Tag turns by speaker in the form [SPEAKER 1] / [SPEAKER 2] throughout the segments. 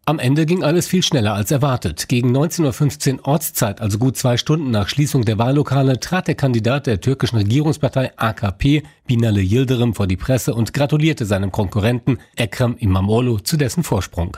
[SPEAKER 1] Am Ende ging alles viel schneller als erwartet. Gegen 19.15 Uhr Ortszeit, also gut 2 Stunden nach Schließung der Wahllokale, trat der Kandidat der türkischen Regierungspartei AKP, Binali Yildirim, vor die Presse und gratulierte seinem Konkurrenten Ekrem İmamoğlu zu dessen Vorsprung.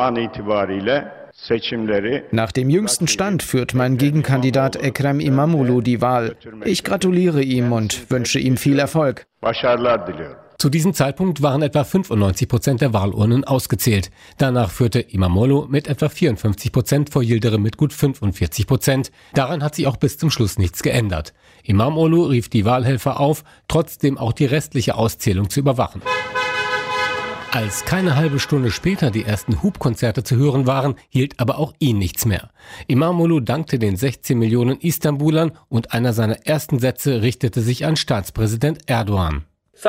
[SPEAKER 2] Nach dem jüngsten Stand führt mein Gegenkandidat Ekrem İmamoğlu die Wahl. Ich gratuliere ihm und wünsche ihm viel Erfolg.
[SPEAKER 1] Zu diesem Zeitpunkt waren etwa 95% der Wahlurnen ausgezählt. Danach führte İmamoğlu mit etwa 54% vor Yildirim mit gut 45%. Daran hat sich auch bis zum Schluss nichts geändert. İmamoğlu rief die Wahlhelfer auf, trotzdem auch die restliche Auszählung zu überwachen. Als keine halbe Stunde später die ersten Hubkonzerte zu hören waren, hielt aber auch ihn nichts mehr. İmamoğlu dankte den 16 Millionen Istanbulern und einer seiner ersten Sätze richtete sich an Staatspräsident Erdoğan.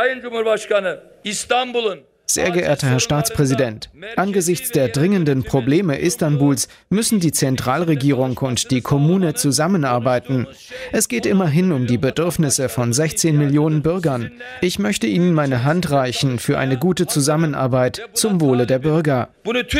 [SPEAKER 2] Sehr geehrter Herr Staatspräsident, angesichts der dringenden Probleme Istanbuls müssen die Zentralregierung und die Kommune zusammenarbeiten. Es geht immerhin um die Bedürfnisse von 16 Millionen Bürgern. Ich möchte Ihnen meine Hand reichen für eine gute Zusammenarbeit zum Wohle der Bürger.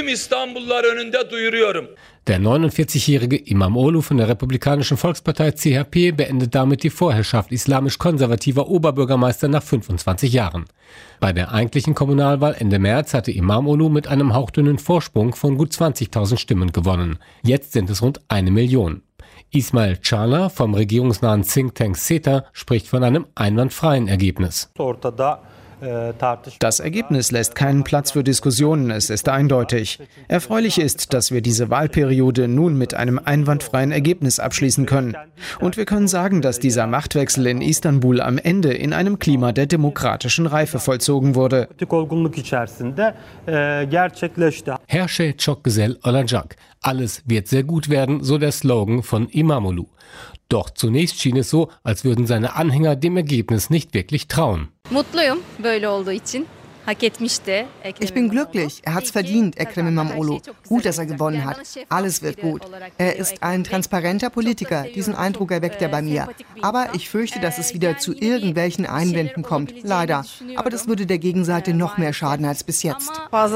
[SPEAKER 1] Der 49-jährige İmamoğlu von der Republikanischen Volkspartei CHP beendet damit die Vorherrschaft islamisch-konservativer Oberbürgermeister nach 25 Jahren. Bei der eigentlichen Kommunalwahl Ende März hatte İmamoğlu mit einem hauchdünnen Vorsprung von gut 20.000 Stimmen gewonnen. Jetzt sind es rund 1 Million. Ismail Çağlar vom regierungsnahen Think Tank SETA spricht von einem einwandfreien Ergebnis.
[SPEAKER 2] Das Ergebnis lässt keinen Platz für Diskussionen, es ist eindeutig. Erfreulich ist, dass wir diese Wahlperiode nun mit einem einwandfreien Ergebnis abschließen können. Und wir können sagen, dass dieser Machtwechsel in Istanbul am Ende in einem Klima der demokratischen Reife vollzogen wurde.
[SPEAKER 1] Her şey çok güzel olacak. Alles wird sehr gut werden, so der Slogan von İmamoğlu. Doch zunächst schien es so, als würden seine Anhänger dem Ergebnis nicht wirklich trauen.
[SPEAKER 3] Ich bin glücklich. Er hat's verdient, Ekrem İmamoğlu. Gut, dass er gewonnen hat. Alles wird gut. Er ist ein transparenter Politiker. Diesen Eindruck erweckt er bei mir. Aber ich fürchte, dass es wieder zu irgendwelchen Einwänden kommt. Leider. Aber das würde der Gegenseite noch mehr schaden als bis jetzt.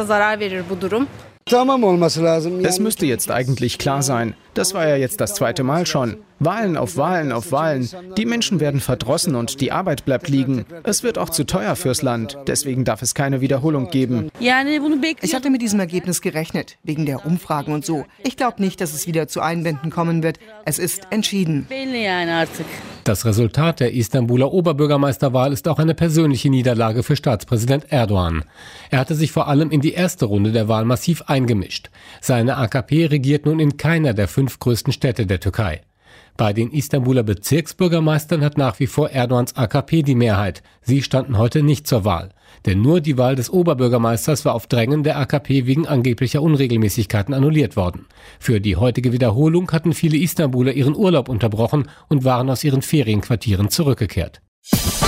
[SPEAKER 2] Es müsste jetzt eigentlich klar sein. Das war ja jetzt das 2. Mal schon. Wahlen auf Wahlen auf Wahlen. Die Menschen werden verdrossen und die Arbeit bleibt liegen. Es wird auch zu teuer fürs Land. Deswegen darf es keine Wiederholung geben.
[SPEAKER 3] Ich hatte mit diesem Ergebnis gerechnet, wegen der Umfragen und so. Ich glaube nicht, dass es wieder zu Einwänden kommen wird. Es ist entschieden.
[SPEAKER 1] Das Resultat der Istanbuler Oberbürgermeisterwahl ist auch eine persönliche Niederlage für Staatspräsident Erdoğan. Er hatte sich vor allem in die erste Runde der Wahl massiv eingemischt. Seine AKP regiert nun in keiner der 5 größten Städte der Türkei. Bei den Istanbuler Bezirksbürgermeistern hat nach wie vor Erdogans AKP die Mehrheit. Sie standen heute nicht zur Wahl. Denn nur die Wahl des Oberbürgermeisters war auf Drängen der AKP wegen angeblicher Unregelmäßigkeiten annulliert worden. Für die heutige Wiederholung hatten viele Istanbuler ihren Urlaub unterbrochen und waren aus ihren Ferienquartieren zurückgekehrt.